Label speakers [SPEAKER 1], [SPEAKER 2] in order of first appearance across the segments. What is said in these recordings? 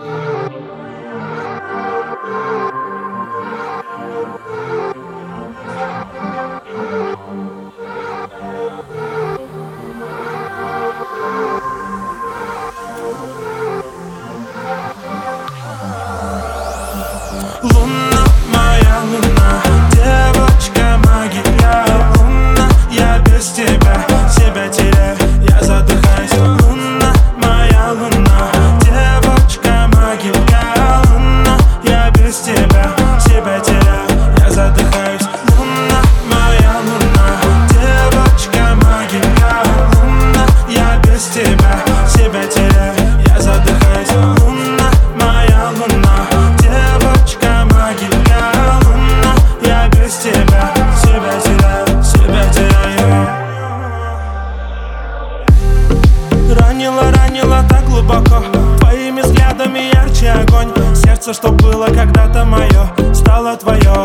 [SPEAKER 1] Луна, моя луна, девочка магия. Луна, я без тебя, себя теряю, я задыхаюсь. Луна, моя луна, девочка магия. Луна, я без тебя, себя теряю, я задыхаюсь. Луна, моя луна, девочка магия. Луна, я без тебя, себя теряю, я задыхаюсь. Луна, моя луна, девочка магия. Луна, я без тебя, себя теряю, себя теряю. Ранила так глубоко, твоими взглядами ярче огонь. Сердце, что было когда-то мое, стало твое.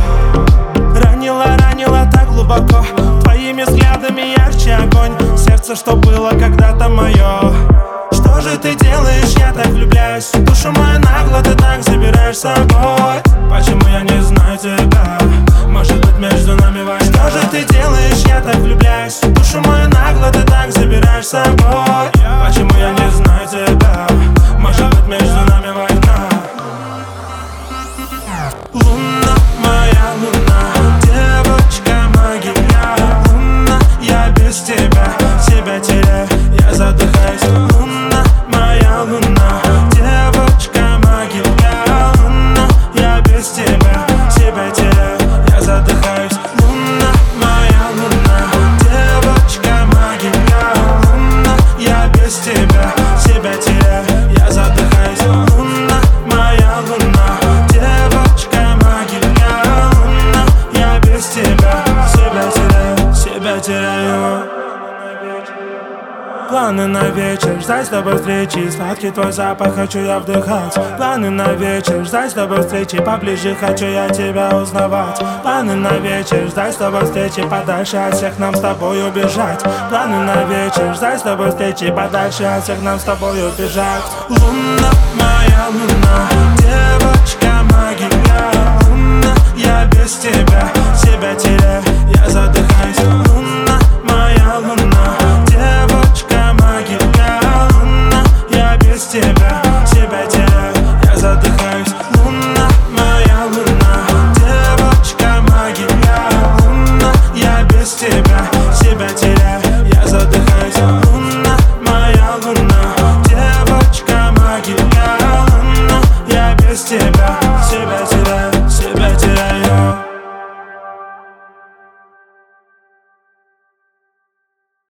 [SPEAKER 1] Ранила так глубоко, твоими взглядами ярче огонь. Сердце, что было когда-то мое. Что же ты делаешь, я так влюбляюсь. Душу мою нагло ты так забираешь с собой. Почему я не знаю тебя? Может быть, между нами война. Что же ты делаешь, я так влюбляюсь. Душу мою нагло ты так забираешь с собой. Почему я не знаю тебя? Может быть, между нами война. Луна, моя луна, девочка магия. Луна, я без тебя, себя теряю, я задыхаюсь. Луна, моя луна, девочка магия. Луна, я без тебя, себя теряю, я задыхаюсь. Луна, моя луна, девочка магия. Луна, я без тебя, себя теряю, я задыхаюсь. Луна, моя луна, девочка магия. Луна, я без тебя, себя теряю, себя теряю. Планы на вечер, ждать с тобой встречи. Сладкий твой запах хочу я вдыхать. Планы на вечер, ждать с тобой встречи. Поближе хочу я тебя узнавать. Планы на вечер, ждать с тобой встречи. Подальше от всех нам с тобой убежать. Планы на вечер, ждать с тобой встречи. Подальше от всех нам с тобой убежать. Луна, моя луна, девочка магия. Луна, я без тебя, себя теряю, я задыхаюсь.